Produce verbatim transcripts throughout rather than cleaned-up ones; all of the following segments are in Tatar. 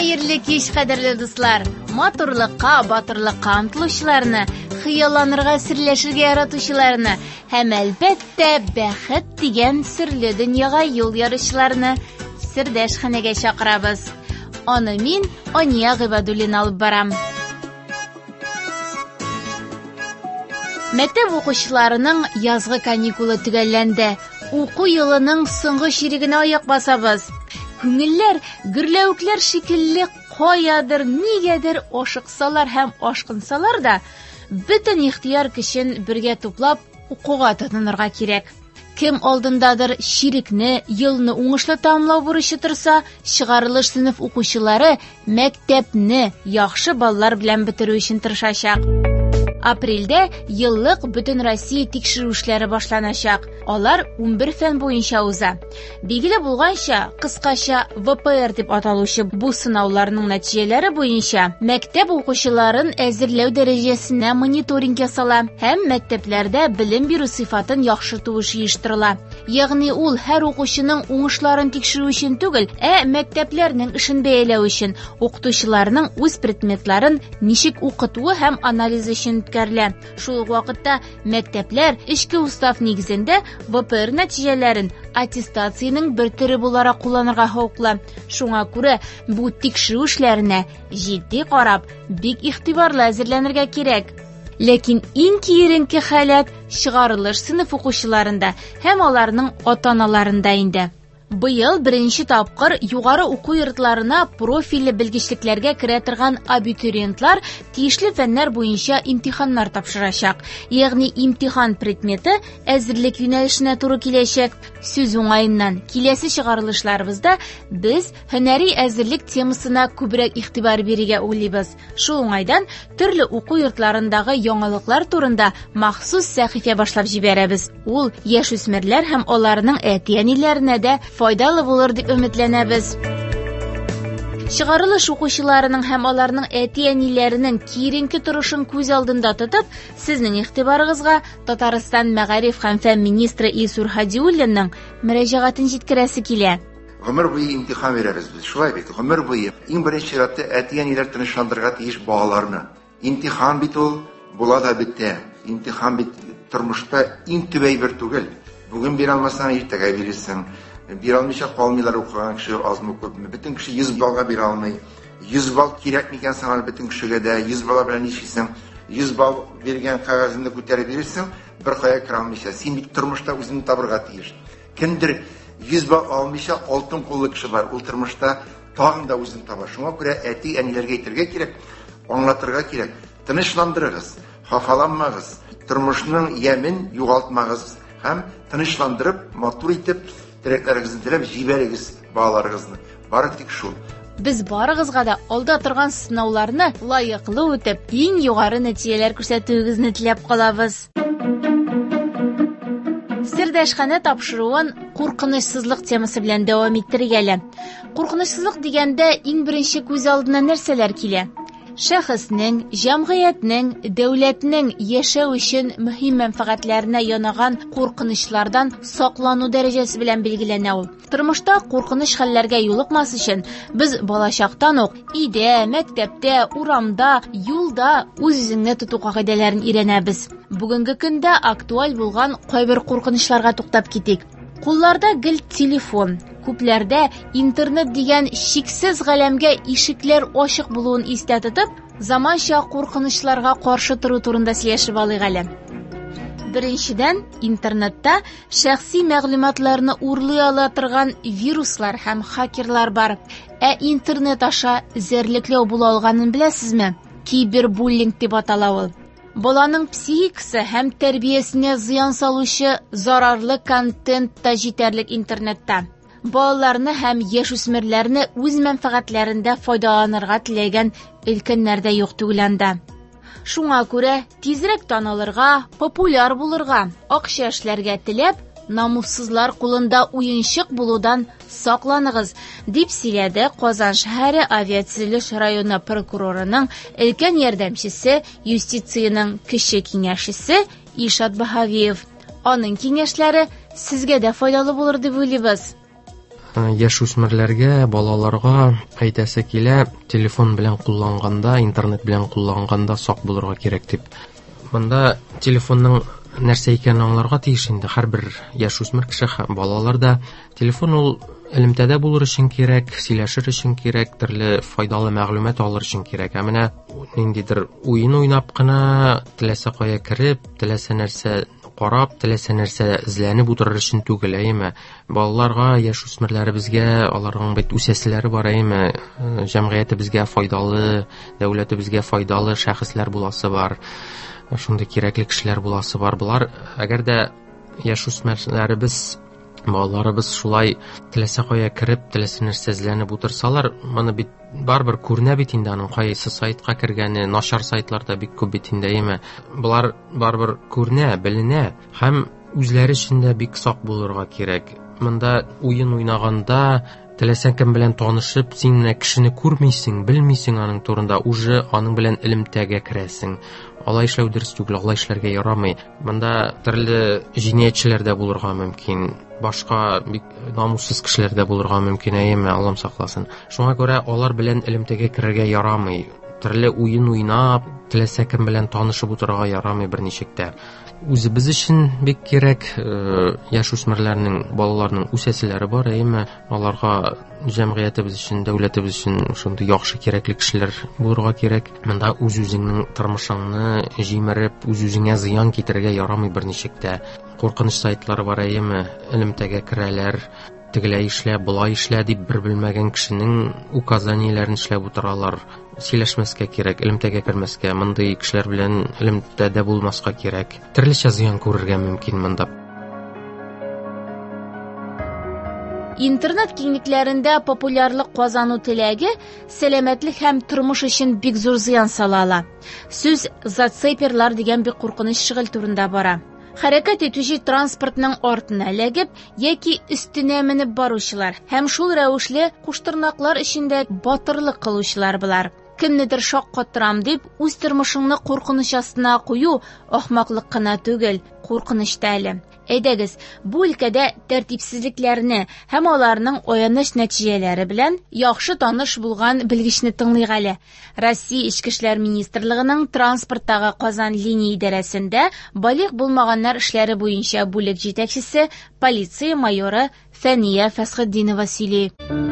Хәерле кич, кадерле дуслар. Матурлыкка, батырлыкка омтылучыларны, хыялланырга, серләшергә яратучыларны һәм әлбәттә бәхет дигән серле дөньяга юл яручыларны сердәш ханәгә чакырабыз. Аны мин, Ания Гыйбадуллина алып барам. Мәктәп укучыларының язгы каникулы төгәлләнде. Уку елының соңгы чирегенә аяк басабыз. Күңелләр, гөрләвекләр шикелле каядыр, нигәдер ашыксалар һәм ашкынсалар да, бөтен ихтияр көчен бергә туплап укуга тотынырга кирәк. Кем алдындадыр чирекне, елны уңышлы тамамлау бурычы торса, чыгарылыш сыйныф укучылары мәктәпне яхшы баллар белән бетерү өчен тырышачак. Апрельдә еллык бөтен Россия тикшерүшләре башланачак. Алар унбер фән буенча уза. Билгеле булганча, кыскача вэ пэ эр дип аталучы бу сынауларның нәтиҗәләре буенча мәктәп укучыларын әзерләү дәрәҗәсенә мониторинг ясала һәм мәктәпләрдә белем бирү сыйфатын яхшырту эше оештырыла. Ягъни ул һәр укучының уңышларын тикшерү өчен түгел, ә мәктәпләрнең эшен бәяләү өчен, укытучыларның үз предметларын ничек укытуы һәм анализ өчен үткәрелә. Шул ук вакытта мәктәпләр эчке устав нигезендә вэ пэ эр нәтиҗәләрен аттестациянең бер төре буларак кулланырга хокуклы. Шуңа күрә бу тикшерү эшләренә җитди карап, бик игътибарлы әзерләнергә кирәк. Ләкин иң киеренке хәләт чыгарылыш сыйныф укучыларында һәм аларның ата-аналарында инде. Быел беренче тапкыр югары уку йортларына профильле белгечлекләргә керә торган абитуриентлар тиешле фәннәр буенча имтиханнар тапшырачак. Ягъни имтихан предметы әзерлек юнәлешенә туры киләчәк. Сүз уңаеннан киләсе чыгарылышларыбызда без һөнәри әзерлек темасына күбрәк игътибар бирергә уйлыйбыз. Шул уңайдан төрле уку йортларындагы яңалыклар турында махсус сәхифә башлап җибәрәбез. Ул яшүсмерләр һәм аларның әти-әниләренә дә файдалы булыр дип өметләнәбез. Чыгарылыш укучыларының һәм аларның әти-әниләренең киеренке торышын күз алдында тотып, сезнең игътибарыгызга Татарстан мәгариф һәм фән министры Илсур Һадиуллинның мөрәҗәгатен җиткерәсе килә. Гомер буе имтихан бирәбез без. Шулай бит, гомер буе иң беренче чиратта әти-әниләр тынычландырырга тиеш балаларны. Имтихан бит ул була да бетә. Имтихан бит тормышта иң төбәй бер түгел. Бүген бирә алмасаң, иртәгә бирерсең. Бир алмыйча калмыйлар укыган кеше азмы күпме. Бөтен кеше йөз баллга бирә алмый. йөз балл кирәк микән саңа бөтен кешегә дә йөз балл белән нишисең? йөз балл биргән кагазыңны күтәреп бирерсең, бер кая кера алмыйча. Син бит тормышта үзеңне табырга тиеш. Кемдер йөз балл алмыйча алтын куллы кеше бар. Ул тормышта тагын да үзен таба. Шуңа күрә әти әниләргә әйтергә кирәк, аңлатырга кирәк. Тынычландырыгыз, хафаланмагыз, тормышның ямен югалтмагыз һәм тынычландырып, матур итеп терәкләрегезне теләп җибәрегез балаларыгызны. Бары тик шул. Без барыгызга да алда торган сынауларны лаеклы үтеп, иң югары нәтиҗәләр күрсәтүегезне теләп калабыз. Сердәшханә тапшыруын куркынычсызлык темасы белән дәвам иттерергә. Куркынычсызлык дигәндә иң беренче күз алдына нәрсәләр килә? Шәхеснең, җәмгыятьнең, дәүләтнең яшәү өчен мөһим мәнфәгатьләренә янаган куркынычлардан саклану дәрәҗәсе белән билгеләнә ул. Тормышта куркыныч хәлләргә юлыкмас өчен без балачактан ук өйдә, мәктәптә, урамда, юлда үз-үзеңне тоту кагыйдәләрен өйрәнәбез. Бүгенге көндә актуаль булган кайбер куркынычларга туктап китик. Кулларда гел телефон, күпләрдә интернет дигән чиксез галәмгә ишекләр ачык булуын истә тотып, заманча куркынычларга каршы тору турында сөйләшеп алыйк әле. Беренчедән, интернетта шәхси мәгълүматларны урлый ала торган вируслар һәм хакерлар бар. Ә интернет аша зәрлекләү була алганын беләсезме? Кибербуллинг дип атала ул. Баланың психикасы һәм тәрбиясенә зыян салучы зарарлы контент та җитәрлек интернетта. Балаларны һәм яшүсмерләрне үз мәнфәгатьләрендә файдаланырга теләгән өлкәннәр дә юк түгел анда. Шуңа күрә тизрәк танылырга, популяр булырга, акча эшләргә теләп, намуссызлар кулында уенчык булудан сакланыгыз, дип сөйләде Казан шәһәре авиациялеш районы прокурорының өлкән ярдәмчесе, юстицияның кече киңәшчесе Ишат Баһавиев. Аның киңәшләре сезгә дә файдалы булыр дип уйлыйбыз. яшүсмерләргә, балаларга әйтәсе килә, телефон белән кулланганда, интернет белән кулланганда сак булырга кирәк дип. Монда телефонның нәрсә икәнен аңларга тиеш инде һәрбер яшүсмер кеше, балалар да. Телефон ул элемтәдә булыр өчен кирәк, сөйләшер өчен кирәк, төрле файдалы мәгълүмат алыр өчен кирәк. Ә менә ниндидер уен уйнап кына, теләсә кая кереп, теләсә нәрсә карап, теләсә нәрсә эзләнеп утырыр өчен түгел, әйме. Балаларга, яшүсмерләребезгә, аларның бит үсәселәре бар, әйме. Җәмгыятебезгә файдалы, дәүләтебезгә файдалы шәхесләр буласы бар. Шундый кирәкле кешеләр буласы бар. Булар, әгәр дә яшүсмерләребез, балаларыбыз шулай теләсә кая кереп, теләсә нәрсә эзләнеп утырсалар, моны бит барбер күренә бит инде аның кайсы сайтка кергәне, начар сайтларда бик күп бит инде, әйме. Булар барбер күренә, беленә, һәм үзләре өчен дә бик сак булырга кирәк. Монда уен уйнаганда, теләсәң кем белән танышып, син менә кешене күрмисең, белмисең аның турында, уже аның белән элемтәгә керәсең. Алай эшләү дөрес түгел, алай эшләргә ярамый. Монда төрле җинаятьчеләр дә булырга мөмкин, башка бик намуссыз кешеләр дә булырга мөмкин, әйме, Аллам сакласын. Шуңа күрә алар белән элемтәгә керергә ярамый. Төрле уен уйнап, теләсә кем белән танышып утырырга ярамый берничек тә. Үзебез өчен бик кирәк, яшүсмерләрнең, балаларның үсәселәре бар, әйме. Аларга җәмгыятебез өчен, дәүләтебез өчен шундый яхшы кирәкле кешеләр булырга кирәк. Монда үз-үзеңнең тормышыңны җимереп, үз-үзеңә зыян китерергә ярамый берничек тә. Куркыныч сайтлар бар, әйме. Элемтәгә керәләр, тегеләй эшлә, болай эшлә дип бер белмәгән кешенең указанияләрен эшләп утыралар. Сөйләшмәскә кирәк, элемтәгә кермәскә, мондый кешеләр белән элемтәдә булмаска кирәк. Төрлечә зыян күрергә мөмкин монда. Интернет киңлекләрендә популярлык казану теләге сәламәтлек һәм тормыш өчен бик зур зыян сала ала. Сүз зацеперлар дигән бик куркыныч шигыль турында бара. Хәрәкәт итүче транспортның артына ләгеп яки өстенә менеп баручылар һәм шул рәвешле куштырнаклар эчендә батырлык кылучылар булар. Кемнедер шаккаттырам дип, үз тормышыңны куркыныч астына кую ахмаклык кына түгел, куркыныч та әле. Әйдәгез, бу өлкәдә тәртипсезлекләрне һәм аларның аяныч нәтиҗәләре белән яхшы таныш булган белгечне тыңлыйк әле. Россия Ичке эшләр министрлыгының транспорттагы Казан линия идарәсендә балигъ булмаганнар эшләре буенча бүлек җитәкчесе, полиция майоры Фәния Фәсхетдинова сөйли.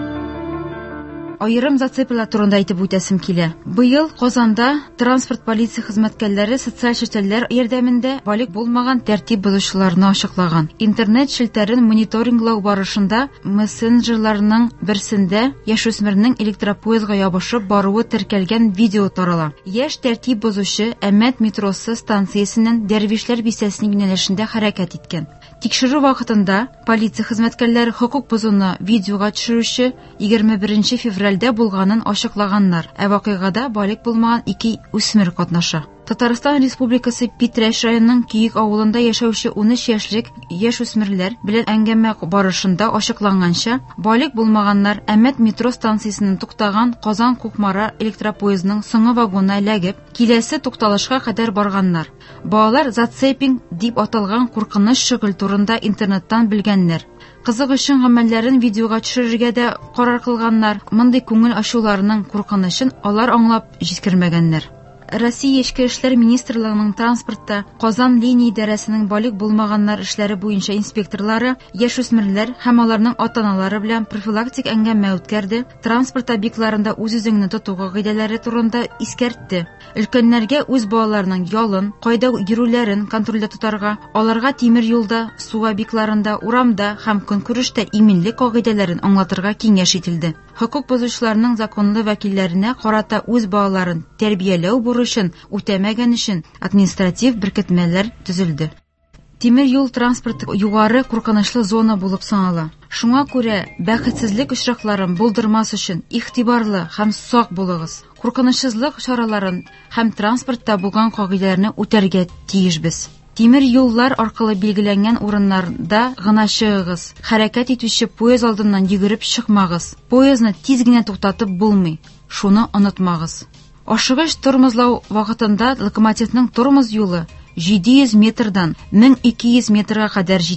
Айрым зацепилар турында әйтеп үтәсем килә. Быел Казанда транспорт полиция хезмәткәрләре социаль челтәрләр ярдәмендә балигъ булмаган тәртип бозучыларны ачыклаган. Интернет челтәрен мониторинглау барышында мессенджерларның берсендә яшүсмернең электропоездга ябышып баруы теркәлгән видео тарала. Яшь тәртип бозучы Әмәт метросы станциясеннән Дәрвишләр бистәсенең юнәлешендә хәрәкәт иткән. Тикшерү вакытында полиция хезмәткәрләре хокук бозуны видеога төшерүче егерме беренче февральдә булганын ачыклаганнар. Ә вакыйгада балигъ булмаган ике үсмер катнаша. Татарстан Республикасы Питрәш районының Киек авылында яшәүче ун өч яшьлек яшүсмерләр белән әңгәмә барышында ачыкланганча, балигъ булмаганнар Әмәт метро станциясеннән туктаган Казан-Кукмара электропоездның соңгы вагонына эләгеп, киләсе тукталышка кадәр барганнар. Балалар зацепинг дип аталган куркыныч шигыль турында интернеттан белгәннәр. Кызык өчен гамәлләрен видеога төшерергә дә карар кылганнар. Мондый күңел ачуларының куркынычын алар аңлап җиткермәгәннәр. Россия Ичке эшләр министрлыгының транспортта Казан линия идарәсенең балигъ булмаганнар эшләре буенча инспекторлары яшүсмерләр һәм аларның ата-аналары белән профилактик әңгәмә үткәрде. Транспорт объектларында үз-үзеңне тоту кагыйдәләре турында искәртте. Өлкәннәргә үз балаларының ялын, кайда йөрүләрен контрольдә тотарга, аларга тимер юлда, су объектларында, урамда һәм көнкүрештә иминлек кагыйдәләрен аңлатырга киңәш ителде. Хокук бозучыларның законлы вәкилләренә карата үз балаларын тәрбияләү бурычын үтәмәгән өчен административ беркетмәләр төзелде. Тимер юл транспорты югары куркынычлы зона булып санала. Шуңа күрә бәхетсезлек очракларын булдырмас өчен игътибарлы һәм сак булыгыз. Куркынычсызлык чараларын һәм транспортта булган кагыйдәләрне үтәргә тиешбез. Тимер юллар аркылы билгеләнгән урыннарда гына чыгыгыз. Хәрәкәт итүче поезд алдыннан йөгереп чыкмагыз. Поездны тиз генә туктатып булмый. Шуны онытмагыз. Ашыгыч тормозлау вакытында локомотивның тормоз юлы җиде йөз метрдан мең ике йөз метрга кадәр җитә.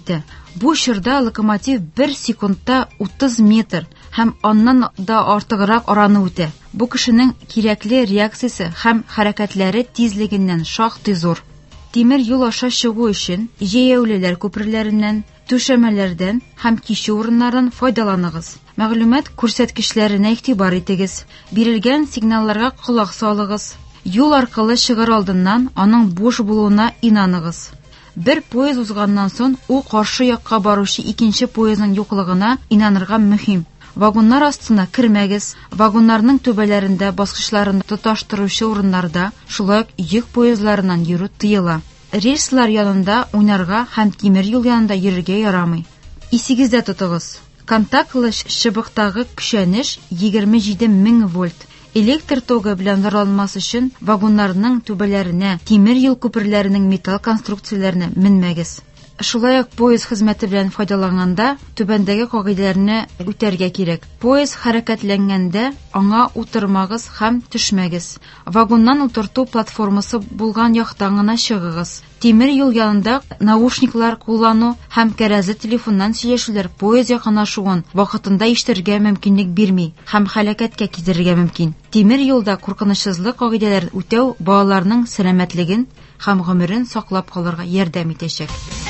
Бу чорда локомотив бер секундта утыз метр һәм аннан да артыграк араны үтә. Бу кешенең кирәкле реакциясе һәм хәрәкәтләре тизлегеннән шактый зур. Тимер юл аша чыгу өчен җәяүлеләр күперләреннән, түшәмәләрдән һәм кичү урыннардан файдаланыгыз. Мәгълүмат күрсәткечләренә игътибар итегез. Бирелгән сигналларга колак салыгыз. Юл аркылы чыгар алдыннан аның буш булуына инаныгыз. Бер поезд узганнан соң у каршы якка баручы икенче поездның юклыгына инанырга мөһим. Вагоннар астына кермәгез. Вагоннарның түбәләрендә, баскычларында тоташтыручы урыннарда, шулай ук йөк поездларыннан йөрү тыела. Рельслар янында уйнарга һәм тимер юл янында йөрергә ярамый. Исегездә тотыгыз. Контактлы чыбыктагы көчәнеш егерме җиде мең вольт. Электр тогы белән заралмас өчен вагоннарның түбәләренә, тимер юл күперләренең металл конструкцияләренә менмәгез. Шулай ук поезд хезмәте белән файдаланганда түбәндәге кагыйдәләрне үтәргә кирәк. Поезд хәрәкәтләнгәндә аңа утырмагыз һәм төшмәгез. Вагоннан утырту платформасы булган яктан гына чыгыгыз. Тимер юл янында наушниклар куллану һәм кәрәзле телефоннан сөйләшүләр поезд якынлашуын вакытында ишетергә мөмкинлек бирми һәм һәлакәткә китерергә мөмкин. Тимер юлда куркынычсызлык кагыйдәләрен үтәү балаларның сәламәтлеген һәм гомерен саклап калырга ярдәм итәчәк.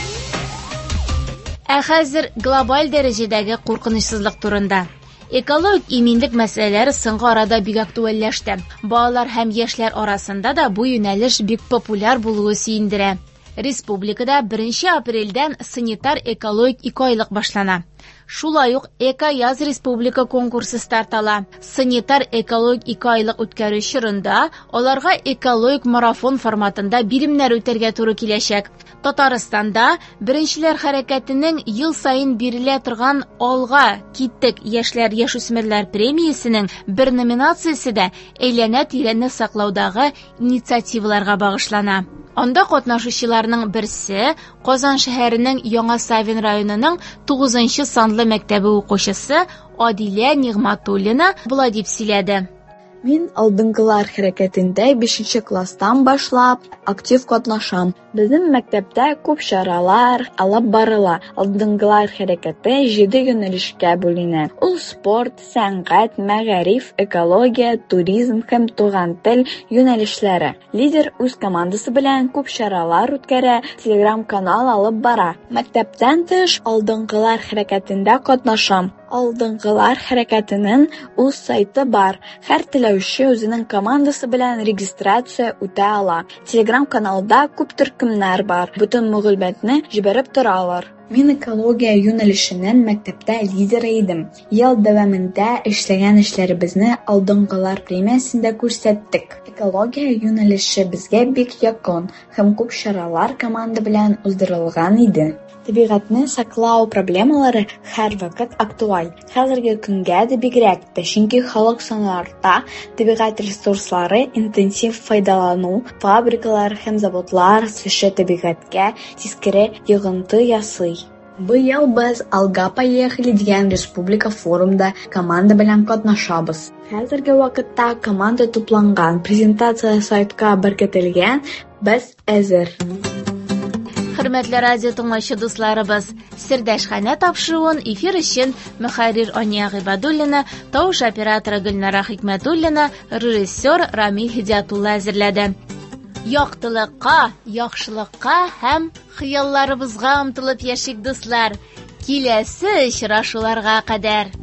Ә хәзер глобаль дәрәҗәдәге куркынычсызлык турында. Экологик иминлек мәсьәләләре соңгы арада бик актуальләште. Балалар һәм яшьләр арасында да бу юнәлеш бик популяр булуы сөендерә. Республикада беренче апрельдән санитар экологик ике айлык башлана. Шулай ук Эко-яз республика конкурсы стартала. Санитар экологик ике айлык үткәрү чорында аларга экологик марафон форматында биремнәр үтәргә туры киләчәк. Татарстанда беренчеләр хәрәкәтенең ел сайын бирелә торган Алга киттек яшьләр яшүсмерләр премиясенең бер номинациясе дә әйләнә тирәнне саклаудагы инициативаларга багышлана. Анда катнашучыларның берсе Казан шәһәренең Яңа Савин районының тугызынчы санлы мәктәбе укучысы Адилә Нигъматуллина булай дип сөйләде. Мин алдынгылар хәрәкәтендә бишенче класстан башлап актив катнашам. Безнең мәктәптә күп чаралар алып барыла. Алдынгылар хәрәкәте җиде юнәлешкә бүленә. Ул спорт, сәнгать, мәгариф, экология, туризм һәм туган тел юнәлешләре. Лидер үз командасы белән күп чаралар үткәрә, телеграм-канал алып бара. Мәктәптән тыш алдынгылар хәрәкәтендә катнашам. Алдынгылар хәрәкәтенең үз сайты бар. Һәр теләүче үзенең командасы белән регистрация үтә ала. Телеграм-каналда күп төркемнәр бар. Бөтен мәгълүматны җибәреп торалар. Мин экология юнәлешенең мәктәптә лидеры идем. Ел дәвамында эшләгән эшләребезне алдынгылар премиясендә күрсәттек. Экология юнәлеше безгә бик якын һәм күп чаралар команда белән уздырылган иде. Табигатьне саклау проблемалары һәр вакыт актуаль. Хәзерге көнгә дә бигрәк тә, чөнки халык саны арта, табигать ресурслары интенсив файдалану, фабрикалар һәм заводлар сөше табигатькә тискәре йогынты ясый. Быел без Алга поехали дигән республика форумда команда белән катнашабыз. Хәзерге вакытта команда тупланган, презентация сайтка беркетелгән, без әзер. Хөрмәтле радио тыңлаучы дусларыбыз, Сердәшханә тапшыруын эфир өчен мөхәррир Ания Гыйбадуллина, тавыш операторы Гөлнара Хикмәтуллина, режиссер Рамил Хидиятулла әзерләде. Яктылыкка, яхшылыкка һәм хыялларыбызга омтылып яшик дуслар. Киләсе очрашуларга кадәр.